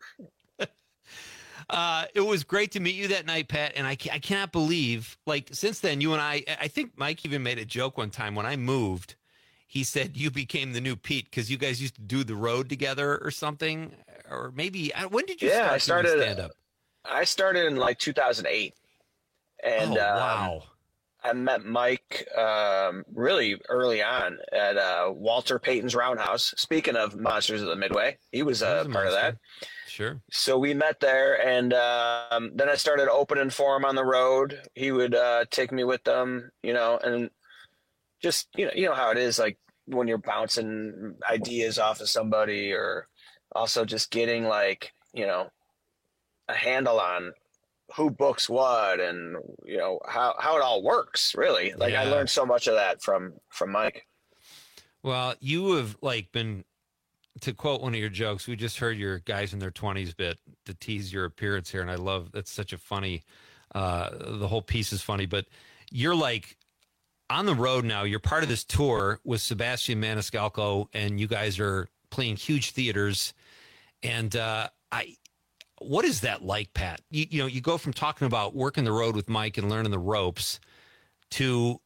It was great to meet you that night, Pat, and I cannot believe, like, since then, you and I think Mike even made a joke one time when I moved. He said you became the new Pete because you guys used to do the road together or something, or maybe when did you start stand up? I started in like 2008, and wow. I met Mike really early on at Walter Payton's Roundhouse. Speaking of Monsters of the Midway, he was a part of that. Sure. So we met there, and then I started opening for him on the road. He would take me with them, and just you know how it is, like when you're bouncing ideas off of somebody, or also just getting like a handle on who books what, and how it all works. Really, like I learned so much of that from Mike. Well, you have been. To quote one of your jokes, we just heard your guys in their 20s bit to tease your appearance here, and I love that's such a funny. The whole piece is funny, but you're like on the road now. You're part of this tour with Sebastian Maniscalco, and you guys are playing huge theaters. And what is that like, Pat? You go from talking about working the road with Mike and learning the ropes to.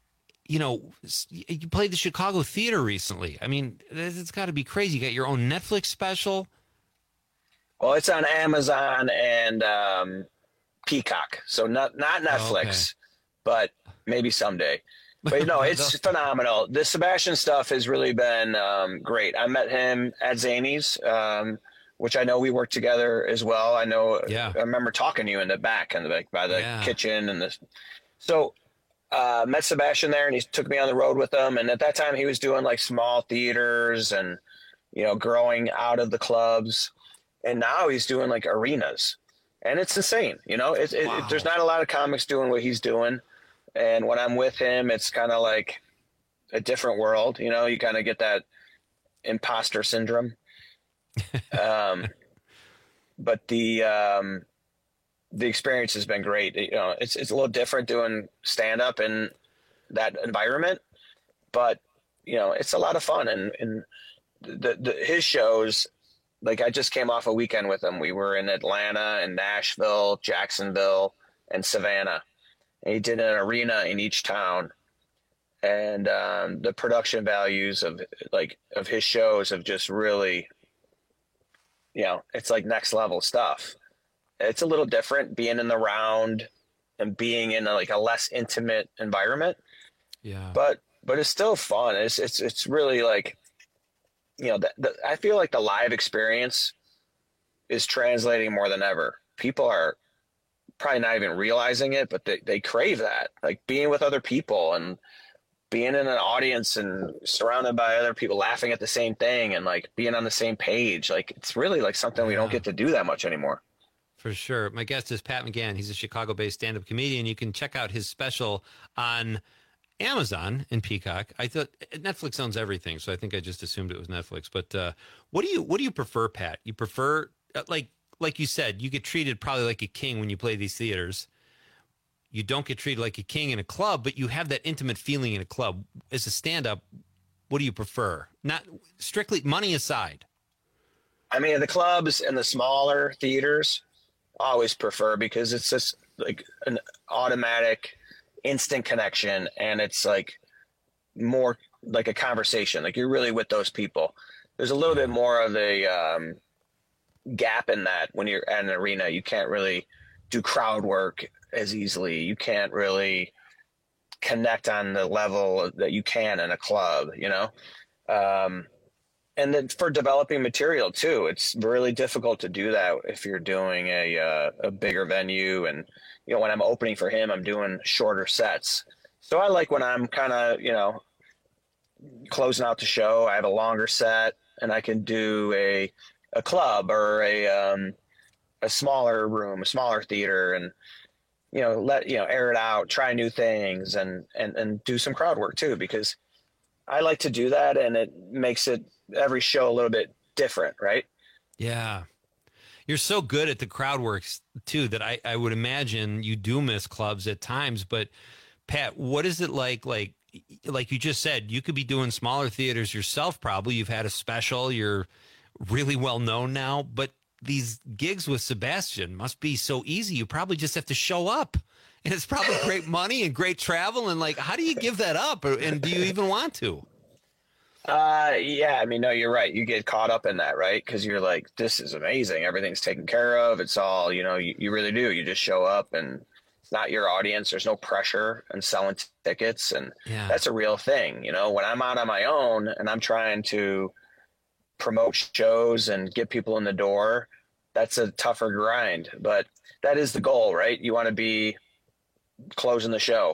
You played the Chicago Theater recently. I mean, it's got to be crazy. You got your own Netflix special. Well, it's on Amazon and Peacock, so not Netflix, but maybe someday. But it's phenomenal. The Sebastian stuff has really been great. I met him at Zanies, which I know we worked together as well. I know. Yeah. I remember talking to you in the back and by the kitchen and this. So. Met Sebastian there, and he took me on the road with him. And at that time, he was doing like small theaters and, growing out of the clubs. And now he's doing like arenas, and it's insane. There's not a lot of comics doing what he's doing. And when I'm with him, it's kind of like a different world. You kind of get that imposter syndrome. But the experience has been great. It's a little different doing stand up in that environment, but it's a lot of fun. And his shows, like I just came off a weekend with him. We were in Atlanta and Nashville, Jacksonville, and Savannah. And he did an arena in each town. And the production values of his shows have just really, it's like next level stuff. It's a little different being in the round and being in a less intimate environment. Yeah. But it's still fun. It's really like, I feel like the live experience is translating more than ever. People are probably not even realizing it, but they crave that, like being with other people and being in an audience and surrounded by other people laughing at the same thing and like being on the same page. Like it's really like something we don't get to do that much anymore. For sure. My guest is Pat McGann. He's a Chicago-based stand-up comedian. You can check out his special on Amazon and Peacock. I thought Netflix owns everything, so I think I just assumed it was Netflix. But what do you prefer, Pat? You prefer like you said, you get treated probably like a king when you play these theaters. You don't get treated like a king in a club, but you have that intimate feeling in a club. As a stand-up, what do you prefer? Not strictly money aside. I mean, the clubs and the smaller theaters, I always prefer, because it's just like an automatic, instant connection, and it's like more like a conversation. Like you're really with those people. There's a little bit more of a gap in that when you're at an arena. You can't really do crowd work as easily. You can't really connect on the level that you can in a club, you know? And then for developing material too, it's really difficult to do that if you're doing a bigger venue. And, you know, when I'm opening for him, I'm doing shorter sets. So I like when I'm kind of, you know, closing out the show, I have a longer set and I can do a club or a smaller room, a smaller theater, and, you know, air it out, try new things, and do some crowd work too, because I like to do that, and it makes every show a little bit different, right? Yeah. You're so good at the crowd work too that I would imagine you do miss clubs at times. But Pat, what is it like you just said, you could be doing smaller theaters yourself probably. You've had a special, you're really well known now, but these gigs with Sebastian must be so easy. You probably just have to show up, and it's probably great money and great travel. And like, how do you give that up? And do you even want to? Yeah, I mean, no, you're right. You get caught up in that, right? Because you're like, this is amazing. Everything's taken care of. It's all, you know, you really do. You just show up, and it's not your audience. There's no pressure in selling tickets. And that's a real thing. You know, when I'm out on my own and I'm trying to promote shows and get people in the door, that's a tougher grind. But that is the goal, right? You want to be closing the show.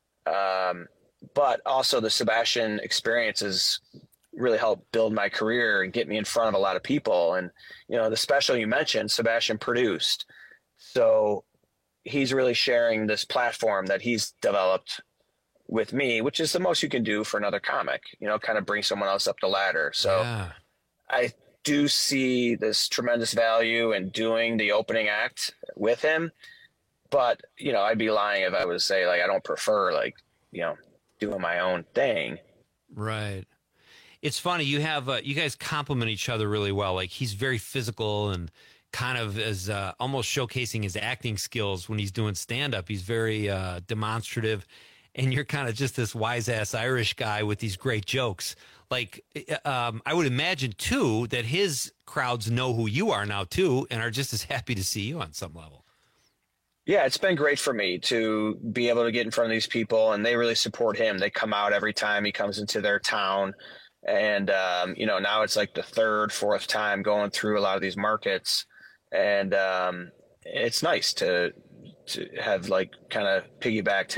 But also the Sebastian experiences really helped build my career and get me in front of a lot of people. And, you know, the special you mentioned, Sebastian produced. So he's really sharing this platform that he's developed with me, which is the most you can do for another comic, you know, kind of bring someone else up the ladder. So I do see this tremendous value in doing the opening act with him. But, you know, I'd be lying if I would say, like, I don't prefer, like, you know, doing my own thing. Right. It's funny. You have, you guys complement each other really well. Like, he's very physical and kind of is almost showcasing his acting skills when he's doing stand-up. He's very demonstrative. And you're kind of just this wise-ass Irish guy with these great jokes. Like, I would imagine, too, that his crowds know who you are now, too, and are just as happy to see you on some level. Yeah, it's been great for me to be able to get in front of these people, and they really support him. They come out every time he comes into their town. And, you know, now it's like the third, fourth time going through a lot of these markets. And it's nice to have, like, kind of piggybacked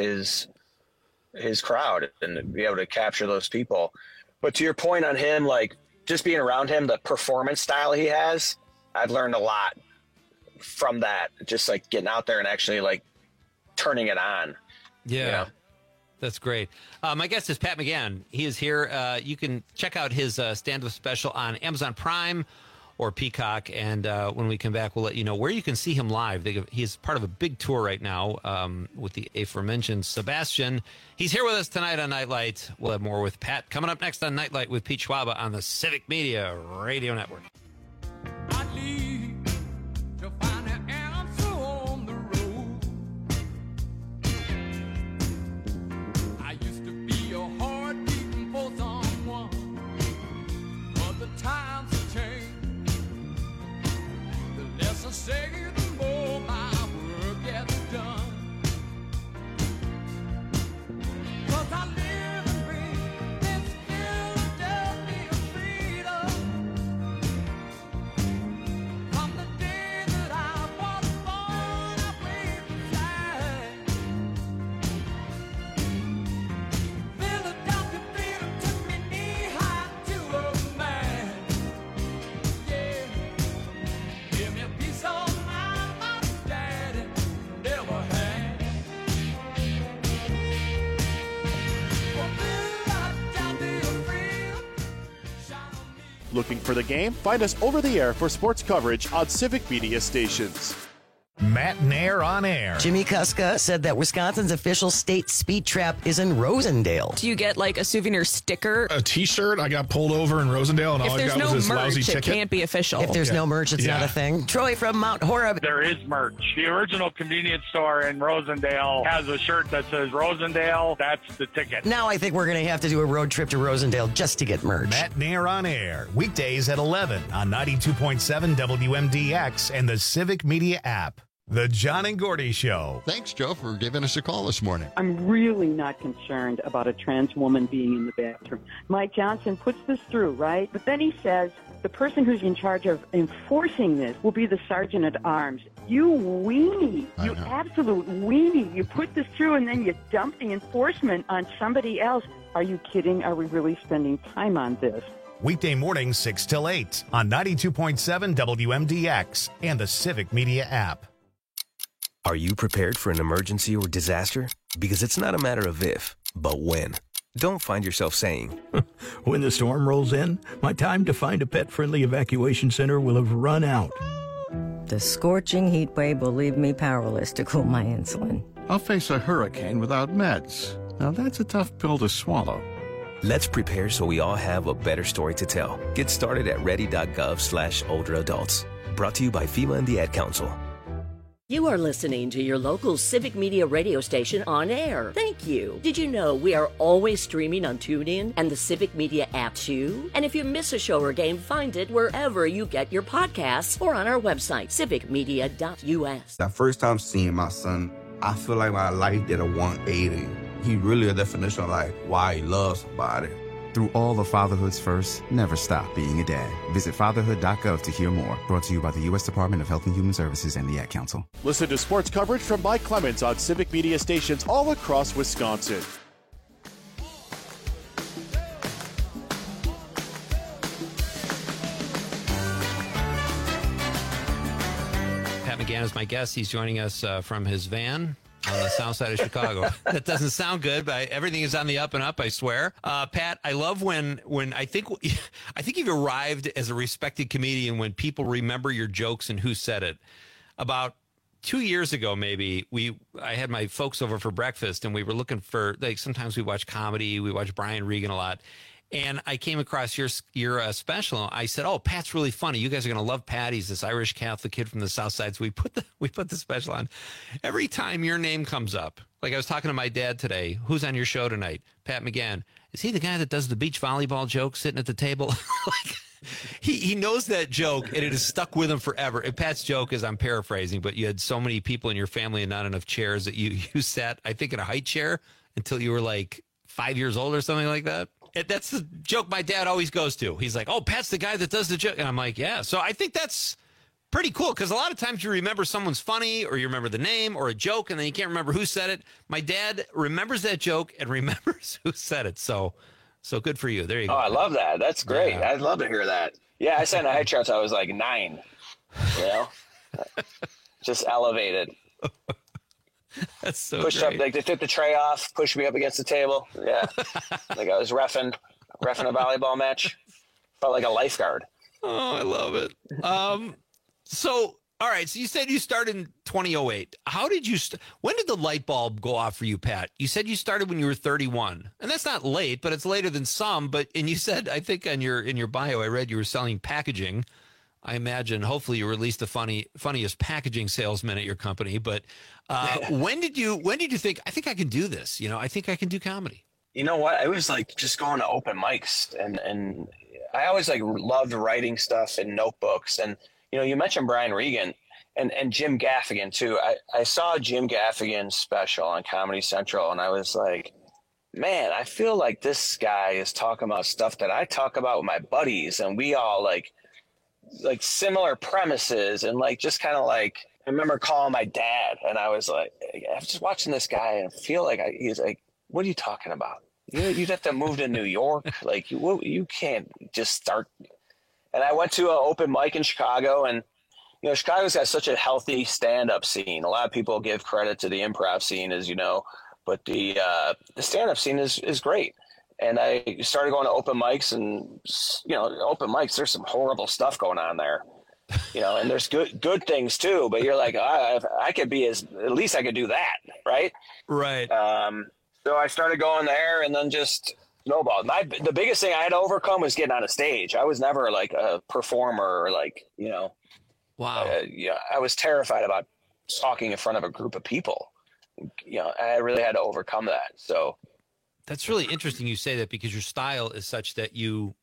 his crowd and be able to capture those people. But to your point on him, like, just being around him, the performance style he has, I've learned a lot from that. Just like getting out there and actually like turning it on. Yeah. You know? That's great. My guest is Pat McGann. He is here. You can check out his stand-up special on Amazon Prime or Peacock. And when we come back, we'll let you know where you can see him live. He's part of a big tour right now with the aforementioned Sebastian. He's here with us tonight on Nightlight. We'll have more with Pat coming up next on Nightlight with Pete Schwaba on the Civic Media Radio Network. Say the more my work gets done, 'cause I live and breathe this Philadelphia freedom. From the day that I was born, I waved the flag. Philadelphia freedom took me knee-high to a man. Yeah, give me a piece of mind. Looking for the game? Find us over the air for sports coverage on Civic Media stations. Matt Nair on air. Jimmy Kuska said that Wisconsin's official state speed trap is in Rosendale. Do you get like a souvenir sticker? A T-shirt? I got pulled over in Rosendale, and all I got was this lousy ticket. It can't be official. If there's no merch, it's not a thing. Troy from Mount Horeb. There is merch. The original convenience store in Rosendale has a shirt that says Rosendale. That's the ticket. Now I think we're going to have to do a road trip to Rosendale just to get merch. Matt Nair on air. Weekdays at 11 on 92.7 WMDX and the Civic Media app. The John and Gordy Show. Thanks, Joe, for giving us a call this morning. I'm really not concerned about a trans woman being in the bathroom. Mike Johnson puts this through, right? But then he says the person who's in charge of enforcing this will be the sergeant at arms. You weenie. You absolute weenie. You put this through and then you dump the enforcement on somebody else. Are you kidding? Are we really spending time on this? Weekday mornings 6 till 8 on 92.7 WMDX and the Civic Media app. Are you prepared for an emergency or disaster? Because it's not a matter of if, but when. Don't find yourself saying, when the storm rolls in, my time to find a pet-friendly evacuation center will have run out. The scorching heat wave will leave me powerless to cool my insulin. I'll face a hurricane without meds. Now that's a tough pill to swallow. Let's prepare so we all have a better story to tell. Get started at ready.gov/older adults. Brought to you by FEMA and the Ad Council. You are listening to your local Civic Media radio station on air. Thank you. Did you know we are always streaming on TuneIn and the Civic Media app too? And if you miss a show or game, find it wherever you get your podcasts or on our website, civicmedia.us. That first time seeing my son, I feel like my life did a 180. He really a definition of like why he loves somebody. Through all of fatherhood's first, never stop being a dad. Visit fatherhood.gov to hear more. Brought to you by the U.S. Department of Health and Human Services and the Ad Council. Listen to sports coverage from Mike Clemens on Civic Media stations all across Wisconsin. Pat McGann is my guest. He's joining us from his van on the south side of Chicago. That doesn't sound good, but everything is on the up and up, I swear. Pat, I love when I think you've arrived as a respected comedian when people remember your jokes and who said it. About 2 years ago, maybe, I had my folks over for breakfast, and we were looking for, like, sometimes we watch comedy, we watch Brian Regan a lot. And I came across your special. I said, "Oh, Pat's really funny. You guys are going to love Pat. He's this Irish Catholic kid from the South Side." So we put the special on. Every time your name comes up, like I was talking to my dad today, who's on your show tonight? Pat McGann. Is he the guy that does the beach volleyball joke sitting at the table? Like, he knows that joke, and it has stuck with him forever. And Pat's joke is, I'm paraphrasing, but you had so many people in your family and not enough chairs that you sat, I think, in a high chair until you were like 5 years old or something like that. That's the joke my dad always goes to. He's like, "Oh, Pat's the guy that does the joke." And I'm like, yeah. So I think that's pretty cool because a lot of times you remember someone's funny or you remember the name or a joke and then you can't remember who said it. My dad remembers that joke and remembers who said it. So good for you. There you go. Oh, I love that. That's great. Yeah. I'd love to hear that. Yeah, I sat in a high chair until I was like 9. You know? Just elevated. That's so pushed great. Up, like they took the tray off, pushed me up against the table. Yeah, like I was reffing a volleyball match. Felt like a lifeguard. Oh, I love it. So, all right. So you said you started in 2008. How did you? When did the light bulb go off for you, Pat? You said you started when you were 31, and that's not late, but it's later than some. And you said, I think in your bio, I read you were selling packaging. I imagine, hopefully, you were at least the funniest packaging salesman at your company. But when did you think, I think I can do this? You know, I think I can do comedy. You know what? I was like just going to open mics, and I always like loved writing stuff in notebooks. And you know, you mentioned Brian Regan and Jim Gaffigan too. I saw Jim Gaffigan's special on Comedy Central, and I was like, man, I feel like this guy is talking about stuff that I talk about with my buddies, and we all like similar premises, and like just kind of like I remember calling my dad, and I was like, I'm just watching this guy and I feel like he's like, what are you talking about? You'd have to move to New York, like you can't just start. And I went to an open mic in Chicago, and you know, Chicago's got such a healthy stand-up scene. A lot of people give credit to the improv scene, as you know, but the stand-up scene is great. And I started going to open mics, and, open mics, there's some horrible stuff going on there, and there's good things too, but you're like, I could be at least I could do that. Right. Right. So I started going there, and then just snowballed. The biggest thing I had to overcome was getting on a stage. I was never like a performer, or like, wow. I was terrified about talking in front of a group of people. I really had to overcome that. So that's really interesting you say that, because your style is such that you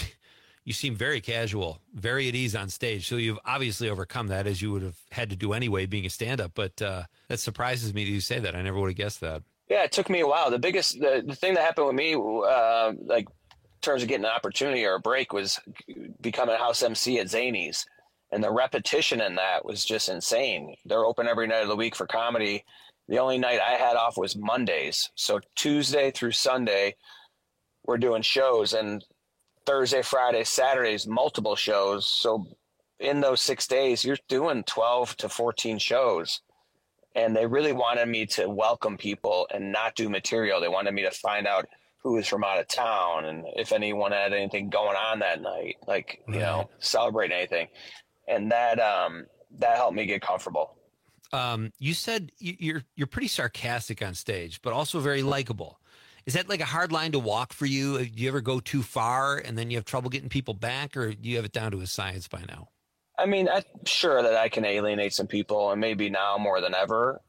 seem very casual, very at ease on stage. So you've obviously overcome that, as you would have had to do anyway, being a stand-up. But that surprises me that you say that. I never would have guessed that. Yeah, it took me a while. The thing that happened with me, like in terms of getting an opportunity or a break, was becoming a house MC at Zanies. And the repetition in that was just insane. They're open every night of the week for comedy. The only night I had off was Mondays. So Tuesday through Sunday, we're doing shows, and Thursday, Friday, Saturdays, multiple shows. So in those 6 days, you're doing 12 to 14 shows. And they really wanted me to welcome people and not do material. They wanted me to find out who was from out of town and if anyone had anything going on that night, like, celebrate anything. And that helped me get comfortable. You said you're pretty sarcastic on stage, but also very likable. Is that like a hard line to walk for you? Do you ever go too far and then you have trouble getting people back, or do you have it down to a science by now? I mean, I'm sure that I can alienate some people, and maybe now more than ever.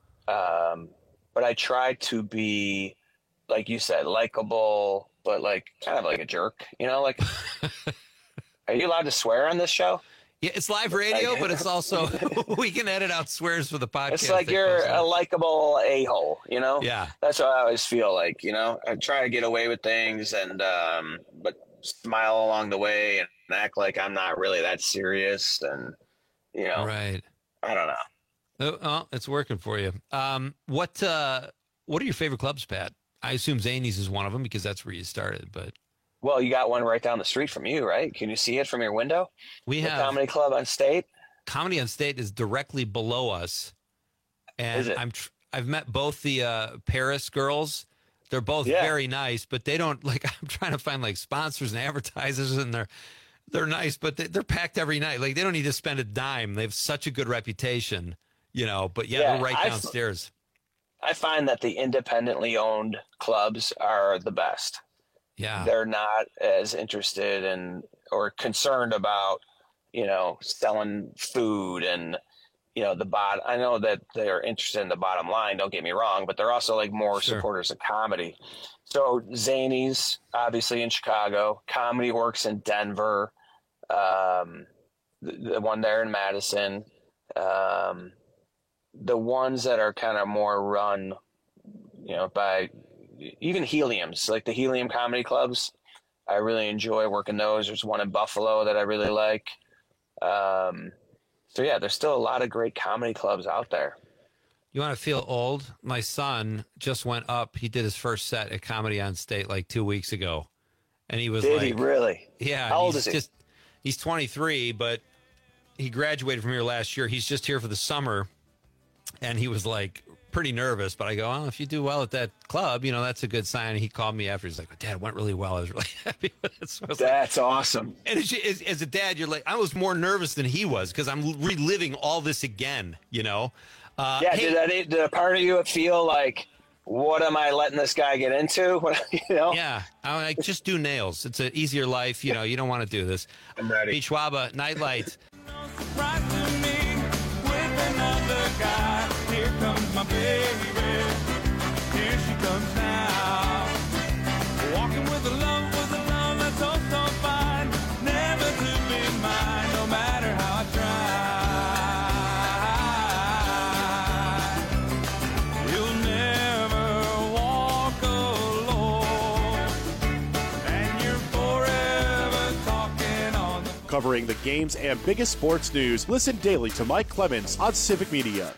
But I try to be, like you said, likable, but like kind of like a jerk, like, are you allowed to swear on this show? Yeah, it's live radio, but it's also, we can edit out swears for the podcast. It's like you're a likable a-hole, Yeah. That's what I always feel like, I try to get away with things, and but smile along the way and act like I'm not really that serious, and, Right. I don't know. Oh, it's working for you. What are your favorite clubs, Pat? I assume Zanies is one of them, because that's where you started, but... Well, you got one right down the street from you, right? Can you see it from your window? We have Comedy Club on State. Comedy on State is directly below us, and is it? I've met both the Paris girls. They're both very nice, but they don't like. I'm trying to find like sponsors and advertisers, and they're nice, but they're packed every night. Like, they don't need to spend a dime. They have such a good reputation, But they're right downstairs. I find that the independently owned clubs are the best. Yeah. They're not as interested in or concerned about, selling food and, the bottom. I know that they're interested in the bottom line, don't get me wrong, but they're also like more supporters of comedy. So Zanies, obviously in Chicago, Comedy Works in Denver, the one there in Madison, the ones that are kind of more run, by even Helium's, like the Helium comedy clubs. I really enjoy working those. There's one in Buffalo that I really like. So yeah, there's still a lot of great comedy clubs out there. You want to feel old? My son just went up. He did his first set at Comedy on State like 2 weeks ago. And he was Did he really? Yeah. How old is he? He's 23, but he graduated from here last year. He's just here for the summer. And he was like pretty nervous, but I go, oh, if you do well at that club, that's a good sign. And he called me after. He's like, Dad, it went really well. I was really happy with it. So that's awesome. And as a dad, you're like, I was more nervous than he was, because I'm reliving all this again, Did a part of you feel like, what am I letting this guy get into? Yeah. I'm like, just do nails. It's an easier life. You don't want to do this. I'm ready. Beach Waba, Nightlight. Here comes my baby. Here she comes now. Walking with a love that's so fine. Never to be mine, no matter how I try. You'll never walk alone. And you're forever talking on the phone. Covering the games and biggest sports news, listen daily to Mike Clemens on Civic Media.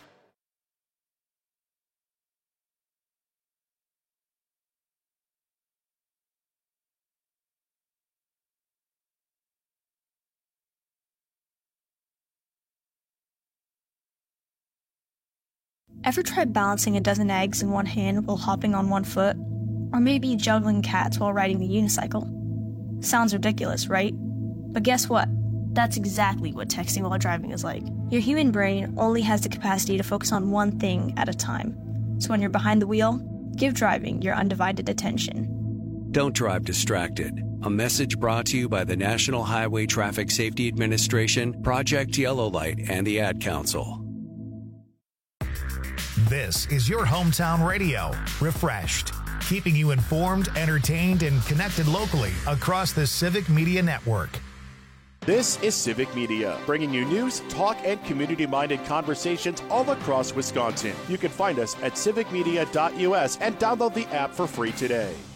Ever tried balancing a dozen eggs in one hand while hopping on one foot? Or maybe juggling cats while riding the unicycle. Sounds ridiculous, right? But guess what? That's exactly what texting while driving is like. Your human brain only has the capacity to focus on one thing at a time. So when you're behind the wheel, give driving your undivided attention. Don't drive distracted. A message brought to you by the National Highway Traffic Safety Administration, Project Yellow Light, and the Ad Council. This is your hometown radio, Refreshed, keeping you informed, entertained, and connected locally across the Civic Media Network. This is Civic Media, bringing you news, talk, and community-minded conversations all across Wisconsin. You can find us at civicmedia.us and download the app for free today.